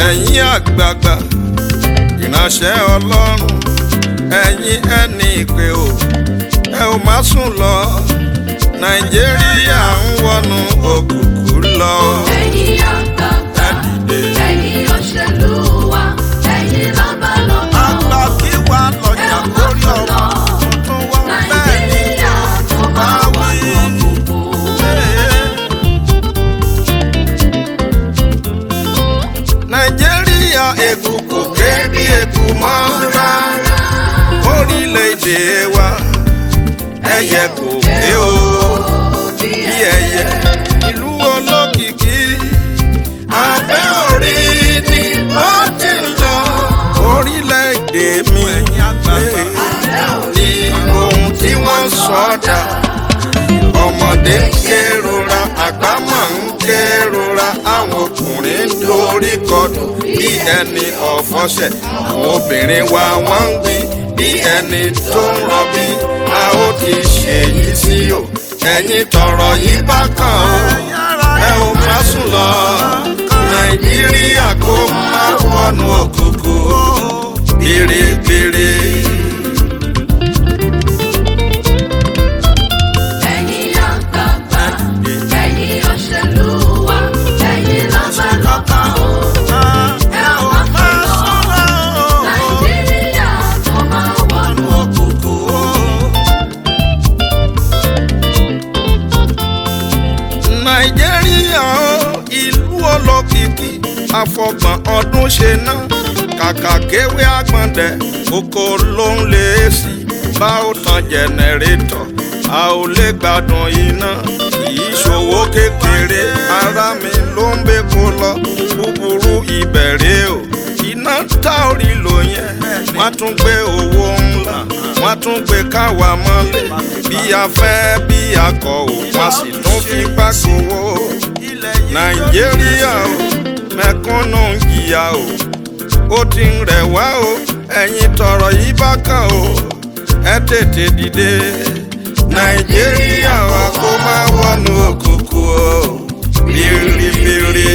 ẹ̀yin àgbààgbà ìránṣẹ́ Ọlọ́run ẹ̀yin ẹni ìpè o ẹ ò má sùn lọ Nàìjíríà ń wọnú òkùnkùn lọ. ẹ̀yin àgbààgbà ẹ̀yin òṣèlú wa ẹ̀yin lọ́balọ́ba àgbà kí wàá lọ́jà lórí ọmọ tuntun wa bẹ́ẹ̀ ni Nàìjíríà tó bá wọnú òkùnkùn. Nàìjíríà èkùkù kébí èkù mọ́ rárá orílẹ̀-èdè wa ẹyẹ kò ké o bí ẹyẹ ìlú olókìkí abẹ́ orí ni wọ́n ti ń lọ orílẹ̀-èdè mi ní ohun tí wọ́n sọ̀dà ọmọdé ń kérora àgbà máa ń kérora àwọn ọkùnrin ń dorí kodò bí ẹni ọ̀fọ̀ṣẹ̀ àwọn obìnrin wa wọ́n ń gbin bí ẹni tó ń rọbí a ó ti ṣèyí sí o ẹ̀yin tọrọ yìí bá kàn ó ẹ ò má sùn lọ Nàìjíríà kó má wọnú òkùnkùn bèrèbèrè. ẹ̀yin àgbààgbà ẹ̀yin òṣèlú wa ẹ̀yin lọ́balọ́ba ẹ ò má sùn lọ Nàìjíríà tó bá wọnú òkùnkùn. Nàìjíríà ìlú olókìkí àfọgbọ̀n ọdún ṣe ná kàkà kéwé àgbọ̀ndẹ̀ oko ló ń lé sí bá ó tan jẹnẹrétọ̀ a ò lè gbádùn iná kìí ṣòwò kékeré ara mi ló ń bẹ kó lọ búburú ìbẹ̀rẹ̀ o iná tá ò rí lò yẹn wọ́n tún gbé owó ńlá wọ́n tún gbé káwa mọ́lẹ̀ bí a fẹ́ bí a kọ̀ ò wọ́n sì tún fi gbàgbówó Nàìjíríà o mẹ̀kúnnù ń jìyà o ó ti ń rẹ̀ wá o ẹ̀yin tọrọ yìí bá kàn o ẹ tètè dìde Nàìjíríà wa kó má wọnú òkùnkùn o bìrìbìrì.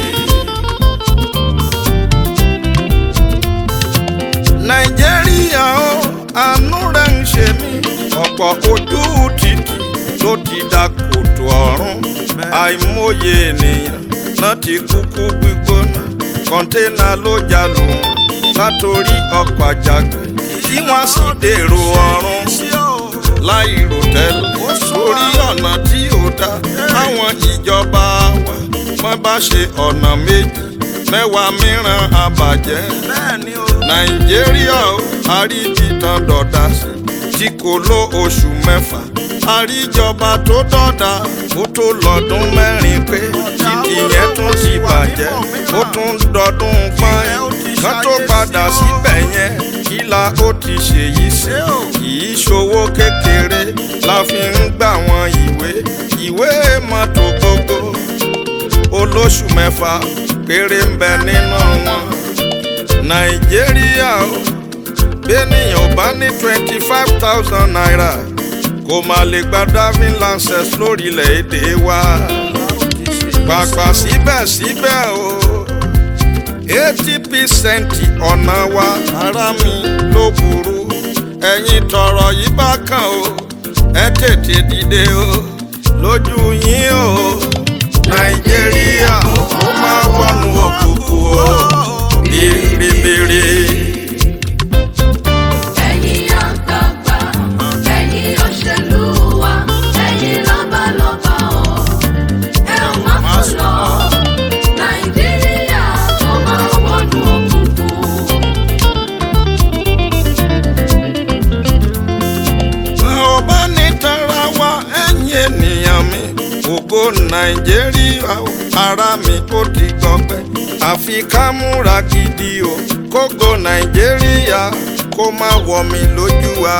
Nàìjíríà o àánú rẹ̀ ń ṣe mí ọ̀pọ̀ ojú títì ló ti dà kòtò ọ̀run àìmọye ènìyàn náà ti kúkú gbígbóná kọ́ńténà ló já lù wọ́n látòrí ọkọ̀ àjàgbé tí wọ́n sì dèrò ọ̀run láì rò tẹ́lẹ̀ sórí ọ̀nà tí ò dá àwọn ìjọba wa wọ́n bá ṣe ọ̀nà méjì mẹ́wàá mìíràn àbàjẹ́ Nàìjíríà ó àríjìtàn dọ̀dà sí tí kò lò oṣù mẹ́fà àríjọba tó dọ̀dà ó tó lọ́dún mẹ́rin pé títì yẹn tún ti bàjẹ́ ó tún dọdún pọ́n kán tó padà síbẹ̀ yẹn kíla ó ti ṣèyí sí kìí ṣòwò kékeré la fi ń gbà wọn ìwé mọ́tò gbogbo olóṣù mẹ́fà péré ń bẹ nínú wọn Nàìjíríà ó bẹ́nìyàn ò bá ní 25,000 naira kò má lè gba driving license lórílẹ̀‐èdè wa pàpà síbẹ̀síbẹ̀ o 80% ọ̀nà wa ara mi ló burú ẹ̀yin tọrọ yìí bá kàn o ẹ tètè dìde o lójú yín o Nàìjíríà ó máa wọnú òkùnkùn o bèrèbèrè. ẹ̀yin àgbààgbà ẹ̀yin òṣèlú wa ẹ̀yin lọ́balọ́ba ẹ ò má sùn lọ Nàìjíríà tó bá wọnú òkùnkùn. ọba ní tara wa ẹ̀yin ènìyàn mi ògo Nàìjíríà ara mi ó ti gbọgbẹ́ àfi ká múra gidi o kógo Nàìjíríà kó má wọ̀ mí lójú wa.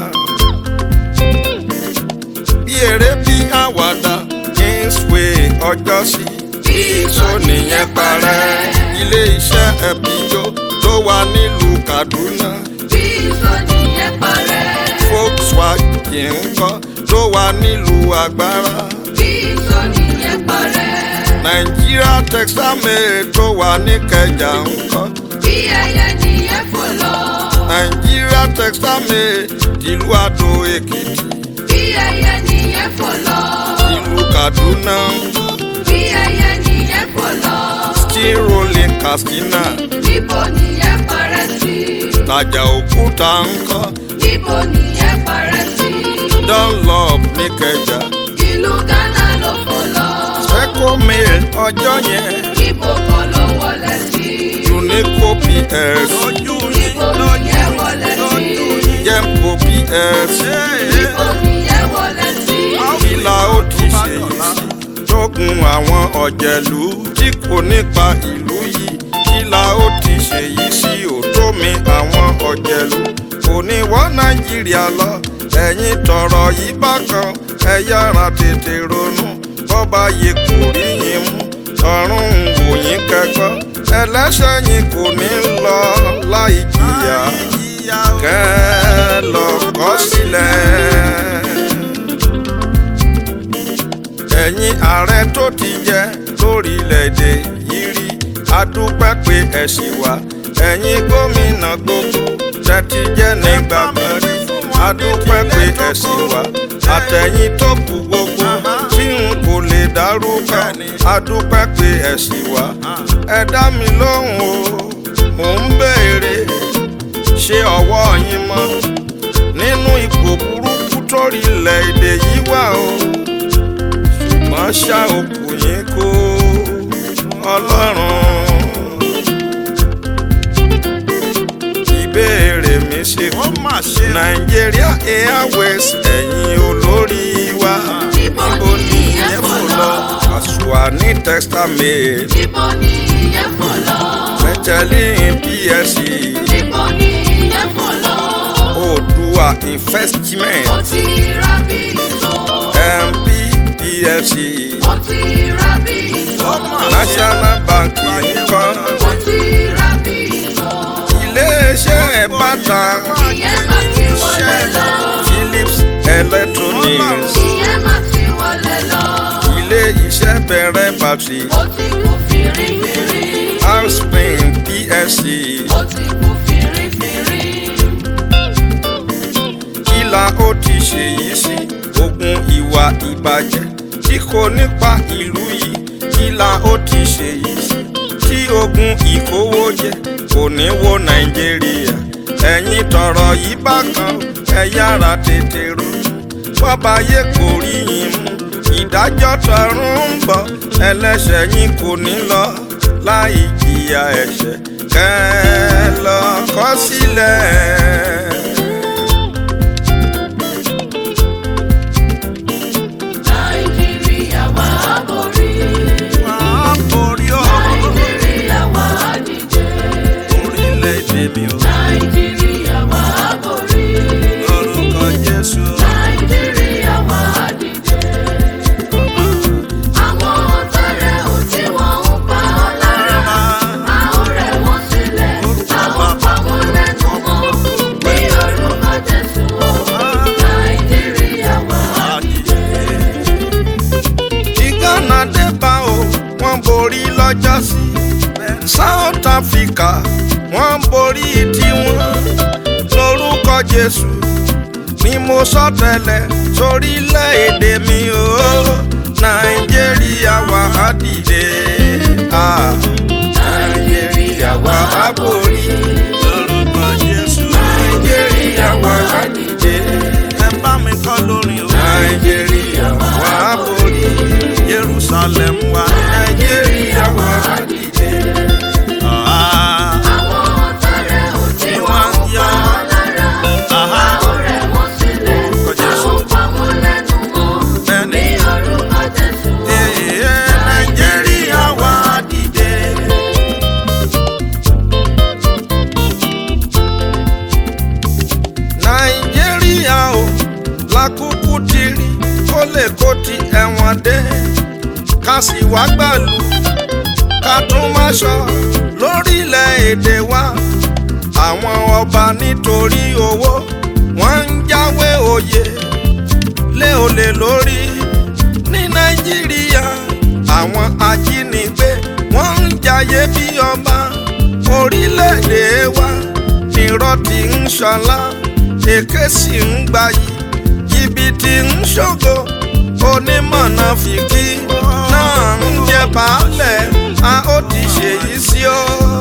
bí eré bí àwàdà Kingsway ọjọ́sí bí ìṣó nìyẹn parẹ́ ilé iṣẹ́ ẹ̀bíjó tó wà nílùú Kaduna bí ìsọjí yẹn parẹ́. Volkswagen ńkọ́ tó wà nílùú Agbára bí ìsọjí yẹn parẹ́. Nigeria textile tó wà ní Ìkẹjà ńkọ́. bí ẹyẹ nìyẹn fò lọ. Nàìjíríà textile tìlú Adó Èkìtì. bí ẹyẹ nìyẹn fò lọ. ìlú Kaduna. bí ẹyẹ nìyẹn fò lọ. Steel Rolling Katsina. níbo nìyẹn parẹ́ sí. Ìtajà Òkúta ńkọ́. níbo nìyẹn parẹ́ sí. Dunlop ní Ìkẹjà. ìlú Ghana ló fò lọ. Ecomail ọjọ́ yẹn. níbo kan ló wọlé sí. Unico PS. níbo nìyẹn wọlé sí. Gemco PS. níbo nìyẹn wọlé sí. Ìlà ó ti ṣe yìí sí. Tógun àwọn ọ̀jẹ̀lú tí kò nípa ìlú yìí. Ìlà ó ti ṣe yìí sí òtómi àwọn ọ̀jẹ̀lú. Kò ní wọ́n Nàìjíríà lọ. Ẹ̀yin tọ̀rọ̀ yìí bákan. Ẹ yára tètè ronú. Bọ́ba yìí kò rí yín mú. Ọ̀run wò yín kẹ́kọ̀ọ́. Ẹlẹ́ṣẹ̀ yín kò ní lọ láì jìyà. Kẹ́ ẹ lọ kọ̀ sílẹ̀. Ẹ̀yin ààrẹ tó ti jẹ lórílẹ̀‐èdè yìí rí. A dúpẹ́ pé ẹ ṣì wà. Ẹ̀yin gómìnà gbogbo tẹ́ ti jẹ́ nígbà mẹ́rin. A dúpẹ́ pé ẹ ṣì wà. Àtẹ̀yìn tó kù gbogbo tí n kò lè dárúkọ. A dúpẹ́ pé ẹ ṣì wà. Ẹ dá mi lóhùn o, mò ń béèrè. Ṣé ọwọ́ yín mọ́ nínú ipò burúkú torílẹ̀‐èdè yìí wà o? Ṣùgbọ́n ṣá òkú yín kó Ọlọ́run. Ìbéèrè mi ṣe kú. Nàìjíríà Airways ẹ̀yin olórí wa. níbo nìyẹn fò lọ. Àṣùwàní textile. níbo nìyẹn fò lọ. Michelin PSC. níbo nìyẹn fò lọ. Oòduà Investment. ó ti ra bí ìtò. MP PSC. ó ti ra bí ìtò. National Bank nìkan. ó ti ra bí ìtò. Iléeṣẹ́ bàtà. ìyẹn má ti wọlé lọ. Philips Electronics. ìyẹn má ti wọlé lọ. Ilé iṣẹ́ bẹ̀rẹ̀ bàtì. ó ti kú fìrífìrí. Outspring PSC. ó ti kú fìrífìrí. Ìlà ó ti ṣe yìí sí ogun ìwà ìbàjẹ́ tí kò nípa ìlú yìí. Ìlà ó ti ṣe yìí sí tí ogun ìkówójẹ kò ní wo Nàìjíríà. Ẹ̀yin tọ̀rọ̀ yìí bákan. Ẹ yára tètè ro. Bọ́ba yé kò rí yín mú. Ìdájọ́ tọ̀run ń bọ̀. Ẹlẹ́ṣẹ̀ yín kò ní lọ láì jìyà ẹ̀ṣẹ̀. Kẹ́ ẹ lọ kọ̀ sílẹ̀. Nàìjíríà wà á borí. Nàìjíríà wà á dìde. Orílẹ̀-èdè mi ò. Nàìjíríà wà á borí. Lórúkọ Jésù. Nàìjíríà wà á dìde. Àwọn ọ̀tá rẹ̀ ò tí wọ́n ń pa ọ́ lára. A ó rẹ̀ wọ́n sílẹ̀. A ó pa wọ́n lẹ́nu mọ́. Ní orúkọ Jésù o. Nàìjíríà wà á dìde. Tí Ghana dé bá o, wọ́n borí lọ́jọ́sí. South Africa wọ́n borí tiwọn. Lórúkọ Jésù ni mo sọ tẹ́lẹ̀ sórílẹ̀-èdè mi o. Nàìjíríà wà á dìde. Nàìjíríà wà á borí. Lórúkọ Jésù. Nàìjíríà wà á dìde. Ẹ bá mi kọ́ lórin o. Nàìjíríà wà á borí. Jerusalem wà. Nàìjíríà wà á dìde. Àwọn ọ̀tá rẹ̀ ò tí wọ́n ń pa ọ́ lára. A ó rẹ̀ wọ́n sílẹ̀. A ó pa wọ́n lẹ́nu mọ́. Ní orúkọ Jésù o. Nàìjíríà wà á dìde. Nàìjíríà o lákúkú ti rí kó lè kó ti ẹ̀wọ̀n dé. Ká sì wá gbàlú ká tún má ṣọ́ lórílẹ̀‐èdè wa. Àwọn ọba nítorí owó wọ́n ń jáwé oyè lé olè lórí ní Nàìjíríà. Àwọn ajínigbé wọ́n ń jayé bí ọba orílẹ̀-èdè wa nírọ́ tí ń ṣọlá èké sì ń gbayì jìbìtì ń ṣògo onímọ̀nàfìkì náà ń jẹ baálẹ̀ a ó ti ṣèyí sí o.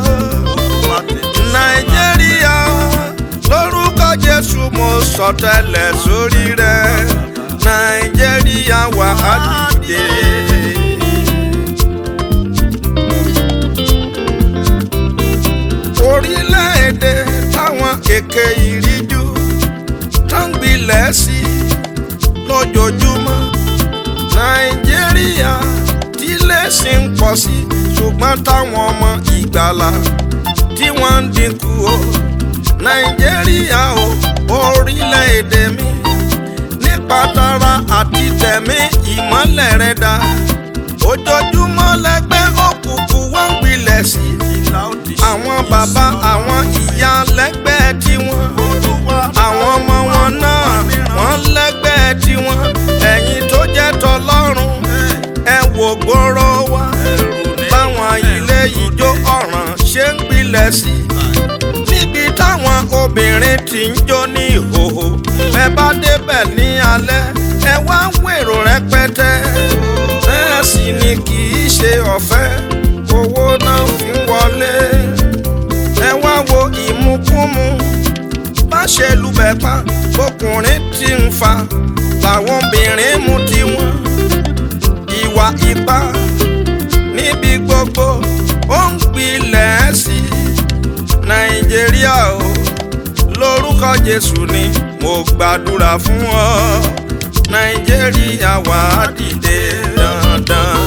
Nàìjíríà lórúkọ Jésù mo sọtẹ́lẹ̀ sórí rẹ Nàìjíríà wà á dìde. Orílẹ̀-èdè táwọn èké ìríjú tó ń gbilẹ̀ sí lójoojúmọ́ Nàìjíríà tí lẹ́sìn ń pọ̀ sí ṣùgbọ́n táwọn ọmọ ìgbàlà tí wọ́n ń dínkù o. Nàìjíríà o orílẹ̀-èdè mi nípa tara àti tẹ̀mí ìmọ́lẹ̀ rẹ̀ dá ojoojúmọ́ lẹ́gbẹ́ òkùnkùn wọ́n ń gbilẹ̀ sí àwọn bàbá àwọn ìyá lẹ́gbẹ́ tiwọn àwọn ọmọ wọn náà wọ́n lẹ́gbẹ́ tiwọn ẹ̀yin tó jẹ́ tọlọ́run ẹ wò gbòòrò wa báwọn ilé ìjó ọ̀ràn ṣe ń gbilẹ̀ sí níbi táwọn obìnrin ti ń jó ní ìhòòhò ẹ bá débẹ̀ ní alẹ́ ẹ wá wèrò rẹpẹtẹ bẹ́ẹ̀ sì ni kì í ṣe ọ̀fẹ́ owó náà fi ń wọlé ẹ wá wo ìmukúmu bá ṣe lùbẹ̀ pa ọkùnrin tí ń fa làwọn obìnrin mú tiwọn ìwà ipá níbi gbogbo ó ń gbilẹ̀ sí Nàìjíríà o lórúkọ Jésù ni mo gbàdúrà fún ọ Nàìjíríà wà á dìde dandan.